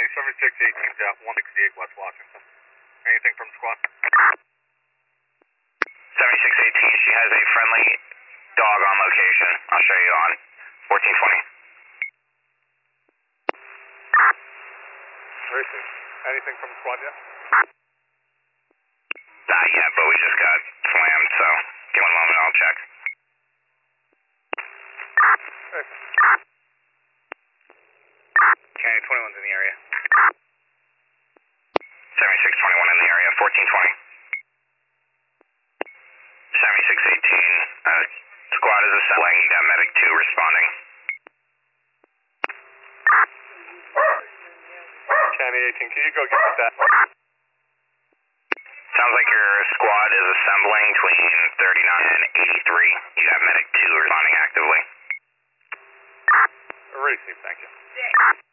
7618's out 168 West Washington. Anything from squad? 7618, she has a friendly dog on location. I'll show you on 1420. Racing. Anything from squad yet? Not yet, but we just got slammed, so give me one moment, I'll check. Racing. County 21's in the area. 7621 in the area, 1420. 7618, squad is assembling, you got medic 2 responding. County 18, can you go get that? Sounds like your squad is assembling between 39 and 83. You got medic 2 responding actively. Racing, thank you.